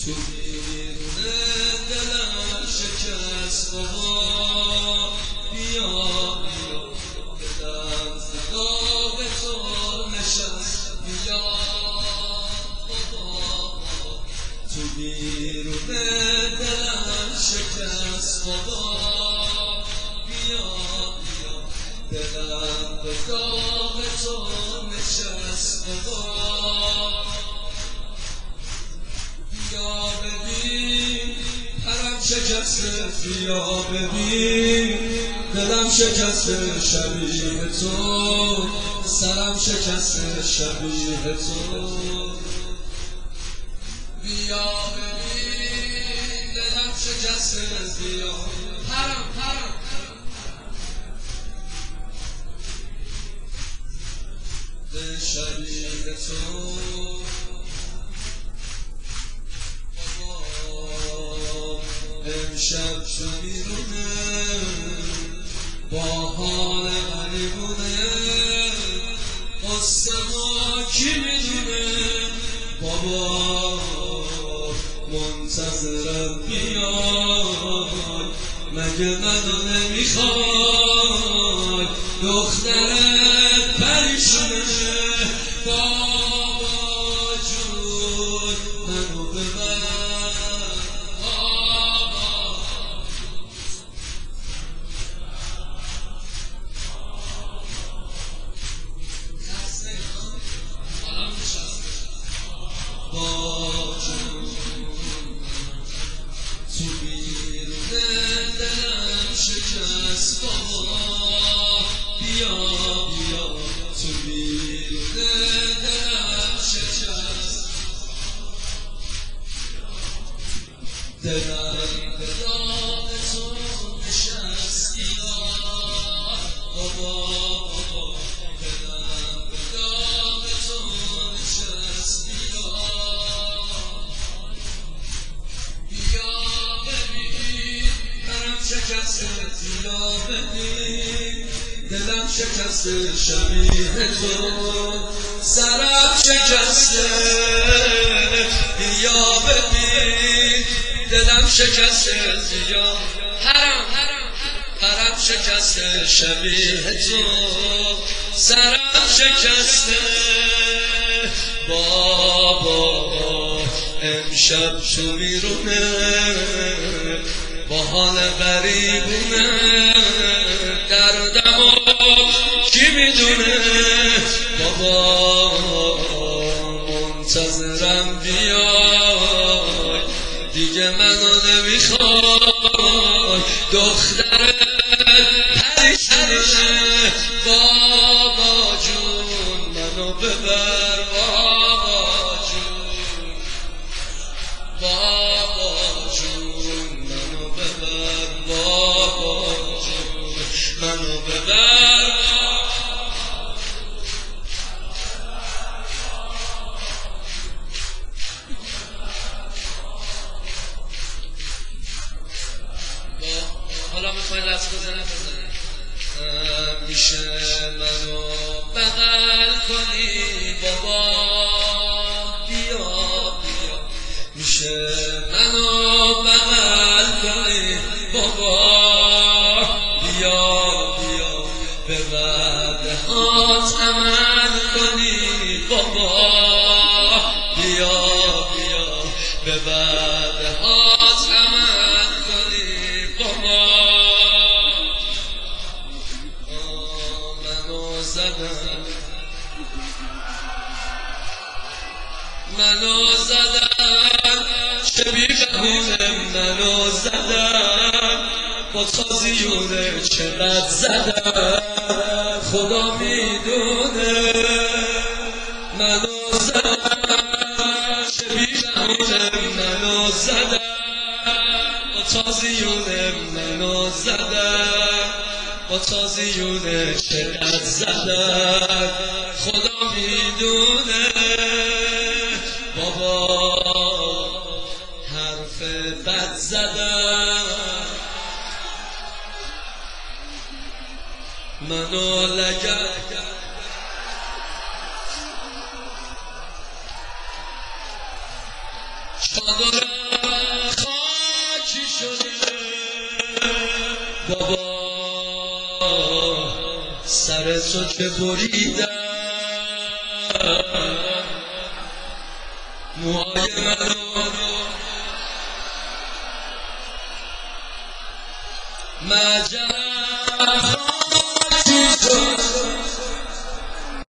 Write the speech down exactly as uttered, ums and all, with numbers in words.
تو بیرون دلم شکست بابا، بیا بیا دلم فدا به تو نشست، بیا بابا تو بیرون دلم شکست بابا، بیا بیا دلم فدا به تو نشست بابا، بیا ببین پرم شکسته، بیا ببین دلم شکسته شبیه تو، سرم شکسته شبیه تو، بیا ببین دلم شکسته، بیا پرم پرم به شبیه تو، امشب تو بیرونه با حال غریبونه، قصه ما کی میدونه بابا، منتظرم بیای، مگه منو نمیخوای، دخترت پریشونه بابا جون منو ببر، تو بیرون دلم شکست بابا، بیا بیا تو بیرون دلم شکست، دلم به داغ تو نشست، بیا بابا بابا دلم به داغ تو نشست، بیا بیا ببین پرم شکسته، بیا ببین دلم شکسته شبیه تو، سرم شکسته، بیا ببین دلم شکسته، بیا پرم پرم شکسته شبیه تو، سرم شکسته بابا، امشب تو بیرونه با حال غریبونه، دردمو کی میدونه بابا، منتظرم بیای، دیگه منو نمیخوای، دخترت پریشونه بابا جون منو ببر، بابا جون بابا جون منو ببر، بابا جون منو ببر، حالا میخوای لفظ بزنه بزنه، میشه منو بغل کنی بابا، بیا بیا میشه منو بغل کنی بابا، بیا بیا به وعده هات عمل کنی بابا، بیا بیا به وعده هات عمل کنی بابا، منو زدن منو زدن شبیه بهونه، منو زدن با تازیونه چقدر زدن خدا میدونه، منو زدن شبیه بهونه، منو زدن با تازیونه، منو زدن با تازیونه چقدر زدن خدا میدونه بابا، حرف بد زدن منو لگد چادرم بابا سر تو که بریدم موهای منو مجب